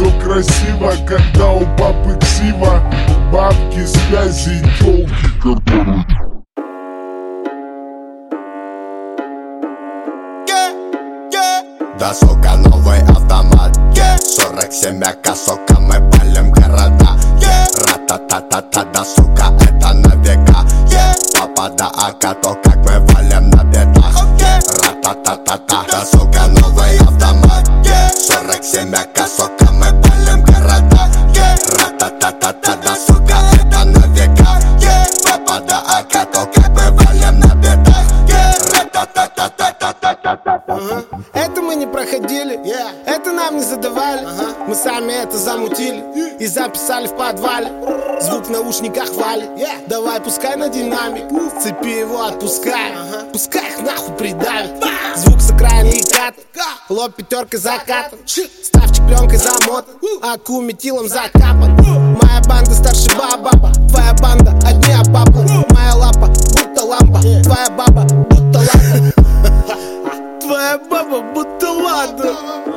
все красиво, когда у папы ксива. Бабки, связи и тёлки, которые... Да, сука, новый автомат, 47 АК, сука, мы палим города. Ра-та-та-та-та, да, сука, это на века. Папа, да, АК, то как мы валим на бедах. Ра-та-та-та-та, да, сука, новый автомат, 47 АК, сука, мы палим города. Ра-та-та-та-та, да, сука, это на века. Папа, да, АК, то как мы валим на бедах. Ра-та-та-та-та-та-та-та-та. Это мы не проходили, это нам не задавали. Мы сами это замутили и записали в подвале. Звук в наушниках валит, давай пускай на динамик. С цепи его отпускай, пускай их нахуй придавит. Звук с окраины и кат, лоб пятеркой закатан, ставчик пленкой замотан, аку метилом закапан. Моя банда старше баба, твоя банда одни обапы. Моя лапа будто лампа, твоя баба будто лампа. Твоя баба будто ладно.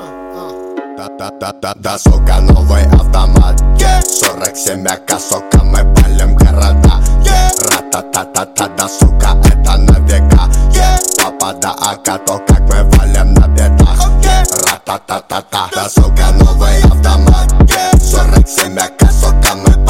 Да, сука, новый автомат, 47 АК, сука, мы палим города. Ра-та-та-та-та, да, сука, это на века. Папа, да, АК, то как мы валим на бедах. Ра-та-та-та-та, да, сука, новый автомат, 47 АК, сука, мы